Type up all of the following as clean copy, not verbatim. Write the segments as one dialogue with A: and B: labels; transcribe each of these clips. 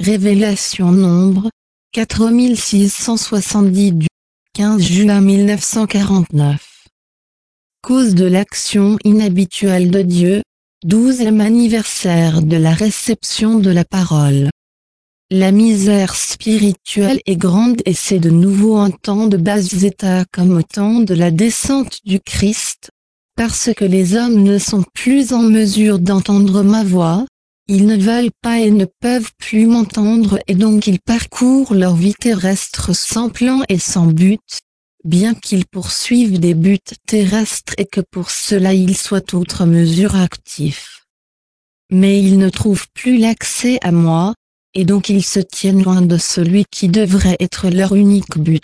A: Révélation Nombre, 4670 du 15 juin 1949. Cause de l'action inhabituelle de Dieu, 12e anniversaire de la réception de la parole. La misère spirituelle est grande et c'est de nouveau un temps de bas état comme au temps de la descente du Christ, parce que les hommes ne sont plus en mesure d'entendre ma voix. Ils ne veulent pas et ne peuvent plus m'entendre et donc ils parcourent leur vie terrestre sans plan et sans but, bien qu'ils poursuivent des buts terrestres et que pour cela ils soient outre mesure actifs. Mais ils ne trouvent plus l'accès à moi, et donc ils se tiennent loin de celui qui devrait être leur unique but.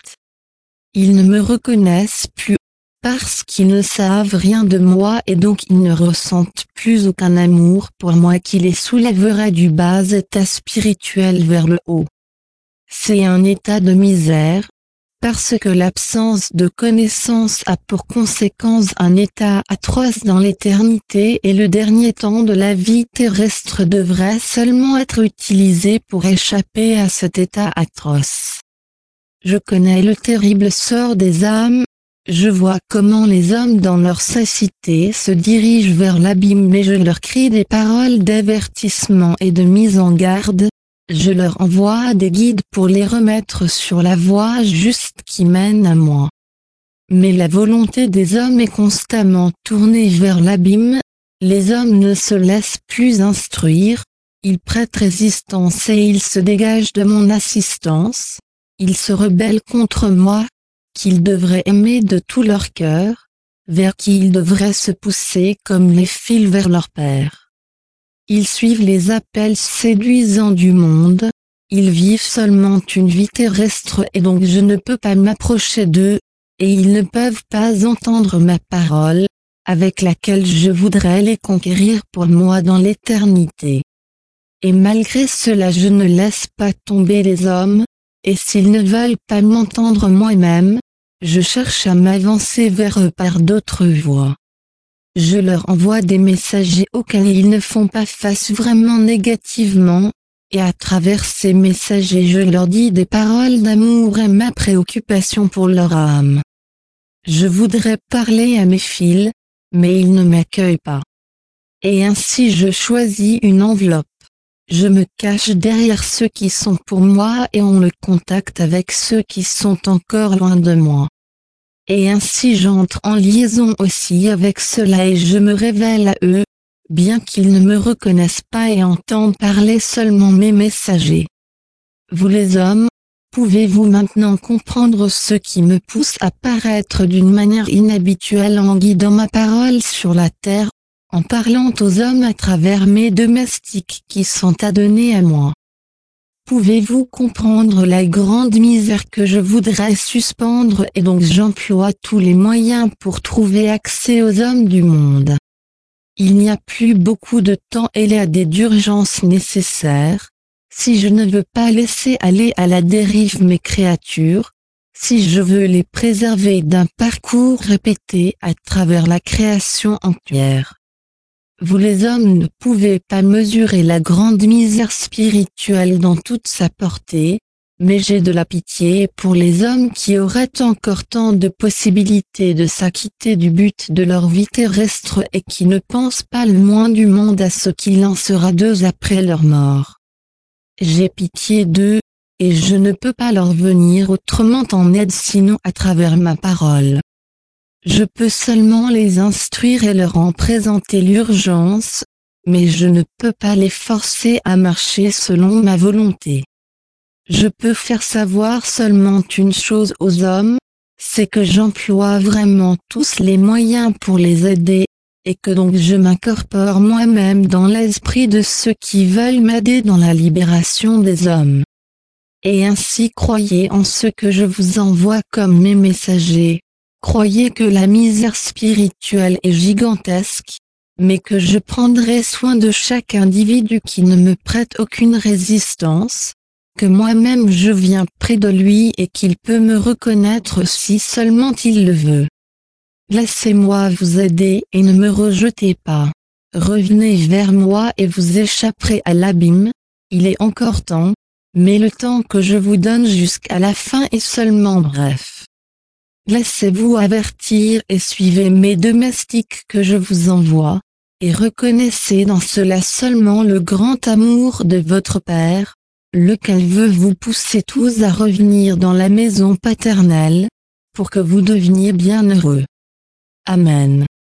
A: Ils ne me reconnaissent plus, parce qu'ils ne savent rien de moi et donc ils ne ressentent plus aucun amour pour moi qui les soulèverait du bas état spirituel vers le haut. C'est un état de misère, parce que l'absence de connaissance a pour conséquence un état atroce dans l'éternité et le dernier temps de la vie terrestre devrait seulement être utilisé pour échapper à cet état atroce. Je connais le terrible sort des âmes. Je vois comment les hommes dans leur cécité se dirigent vers l'abîme mais je leur crie des paroles d'avertissement et de mise en garde, je leur envoie des guides pour les remettre sur la voie juste qui mène à moi. Mais la volonté des hommes est constamment tournée vers l'abîme, les hommes ne se laissent plus instruire, ils prêtent résistance et ils se dégagent de mon assistance, ils se rebellent contre moi, qu'ils devraient aimer de tout leur cœur, vers qui ils devraient se pousser comme les fils vers leur père. Ils suivent les appels séduisants du monde, ils vivent seulement une vie terrestre et donc je ne peux pas m'approcher d'eux, et ils ne peuvent pas entendre ma parole, avec laquelle je voudrais les conquérir pour moi dans l'éternité. Et malgré cela je ne laisse pas tomber les hommes, et s'ils ne veulent pas m'entendre moi-même, je cherche à m'avancer vers eux par d'autres voies. Je leur envoie des messagers auxquels ils ne font pas face vraiment négativement, et à travers ces messagers je leur dis des paroles d'amour et ma préoccupation pour leur âme. Je voudrais parler à mes fils, mais ils ne m'accueillent pas. Et ainsi je choisis une enveloppe. Je me cache derrière ceux qui sont pour moi et on le contacte avec ceux qui sont encore loin de moi. Et ainsi j'entre en liaison aussi avec ceux-là et je me révèle à eux, bien qu'ils ne me reconnaissent pas et entendent parler seulement mes messagers. Vous les hommes, pouvez-vous maintenant comprendre ce qui me pousse à paraître d'une manière inhabituelle en guidant ma parole sur la terre, en parlant aux hommes à travers mes domestiques qui sont adonnés à moi? Pouvez-vous comprendre la grande misère que je voudrais suspendre et donc j'emploie tous les moyens pour trouver accès aux hommes du monde? Il n'y a plus beaucoup de temps et il y a des urgences nécessaires. Si je ne veux pas laisser aller à la dérive mes créatures, si je veux les préserver d'un parcours répété à travers la création entière. Vous les hommes ne pouvez pas mesurer la grande misère spirituelle dans toute sa portée, mais j'ai de la pitié pour les hommes qui auraient encore tant de possibilités de s'acquitter du but de leur vie terrestre et qui ne pensent pas le moins du monde à ce qu'il en sera d'eux après leur mort. J'ai pitié d'eux, et je ne peux pas leur venir autrement en aide sinon à travers ma parole. Je peux seulement les instruire et leur en présenter l'urgence, mais je ne peux pas les forcer à marcher selon ma volonté. Je peux faire savoir seulement une chose aux hommes, c'est que j'emploie vraiment tous les moyens pour les aider, et que donc je m'incorpore moi-même dans l'esprit de ceux qui veulent m'aider dans la libération des hommes. Et ainsi croyez en ce que je vous envoie comme mes messagers. Croyez que la misère spirituelle est gigantesque, mais que je prendrai soin de chaque individu qui ne me prête aucune résistance, que moi-même je viens près de lui et qu'il peut me reconnaître si seulement il le veut. Laissez-moi vous aider et ne me rejetez pas. Revenez vers moi et vous échapperez à l'abîme, il est encore temps, mais le temps que je vous donne jusqu'à la fin est seulement bref. Laissez-vous avertir et suivez mes domestiques que je vous envoie, et reconnaissez dans cela seulement le grand amour de votre Père, lequel veut vous pousser tous à revenir dans la maison paternelle, pour que vous deveniez bien heureux. Amen.